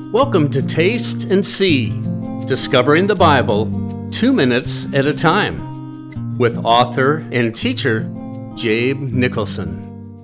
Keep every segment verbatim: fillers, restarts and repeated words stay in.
Welcome to Taste and See, discovering the Bible two minutes at a time, with author and teacher Jabe Nicholson.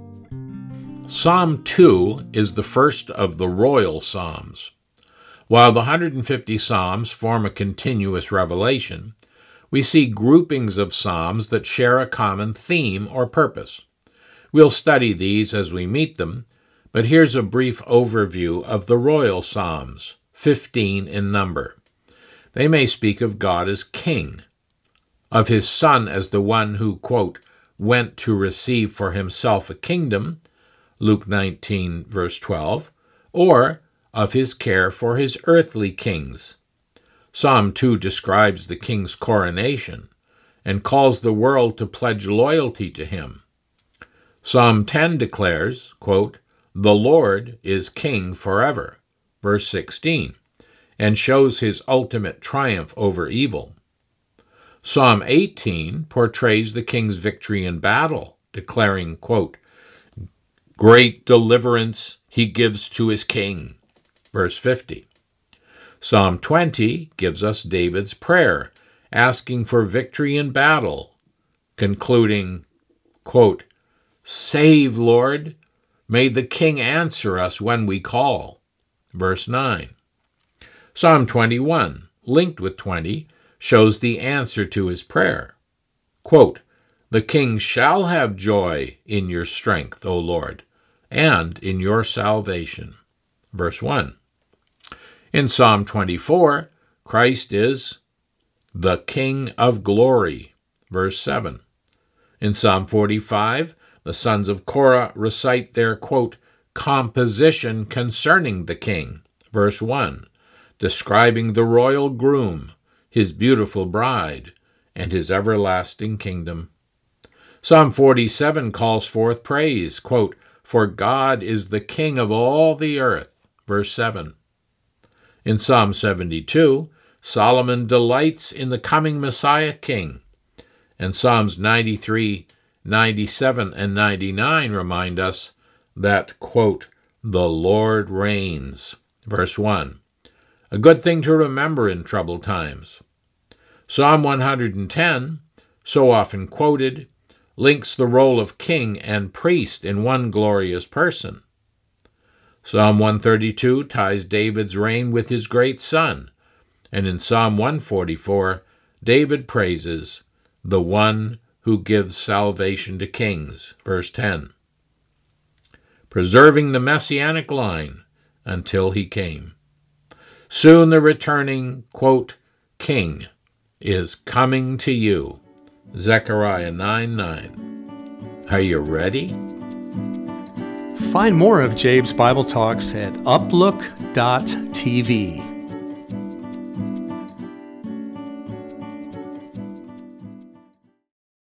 Psalm two is the first of the royal psalms. While the one hundred fifty psalms form a continuous revelation, we see groupings of psalms that share a common theme or purpose. We'll study these as we meet them, but here's a brief overview of the royal psalms, fifteen in number. They may speak of God as king, of his Son as the one who, quote, went to receive for himself a kingdom, Luke nineteen, verse twelve, or of his care for his earthly kings. Psalm two describes the king's coronation and calls the world to pledge loyalty to him. Psalm ten declares, quote, "The Lord is king forever," verse sixteen, and shows his ultimate triumph over evil. Psalm eighteen portrays the king's victory in battle, declaring, quote, "Great deliverance he gives to his king," verse fifty. Psalm twenty gives us David's prayer, asking for victory in battle, concluding, quote, "Save, Lord, may the king answer us when we call," verse nine. Psalm twenty-one, linked with twenty, shows the answer to his prayer. Quote, "The king shall have joy in your strength, O Lord, and in your salvation," verse one. In Psalm twenty-four, Christ is the King of glory, verse seven. In Psalm forty-five, the sons of Korah recite their, quote, "composition concerning the king," verse one, describing the royal groom, his beautiful bride, and his everlasting kingdom. Psalm forty-seven calls forth praise, quote, "For God is the King of all the earth," verse seven. In Psalm seventy-two, Solomon delights in the coming Messiah King, and Psalms ninety-three, ninety-seven, and ninety-nine remind us that, quote, "The Lord reigns," verse one, a good thing to remember in troubled times. Psalm one hundred ten, so often quoted, links the role of king and priest in one glorious person. Psalm one thirty-two ties David's reign with his great son, and in Psalm one forty-four, David praises the one who gives salvation to kings, verse ten, preserving the messianic line until he came. Soon the returning, quote, "king is coming to you," Zechariah nine nine. Are you ready? Find more of Jabe's Bible Talks at uplook dot t v.